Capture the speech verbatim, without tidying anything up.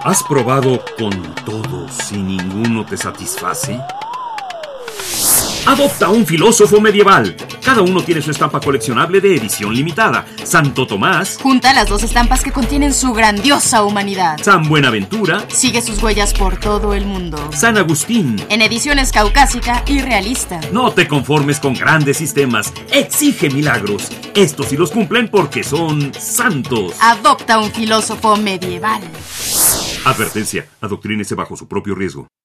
¿Has probado con todos y ninguno te satisface? Adopta un filósofo medieval. Cada uno tiene su estampa coleccionable de edición limitada. Santo Tomás. Junta las dos estampas que contienen su grandiosa humanidad. San Buenaventura. Sigue sus huellas por todo el mundo. San Agustín. En ediciones caucásica y realista. No te conformes con grandes sistemas. Exige milagros. Estos sí los cumplen porque son santos. Adopta un filósofo medieval. Advertencia. Adoctrínese bajo su propio riesgo.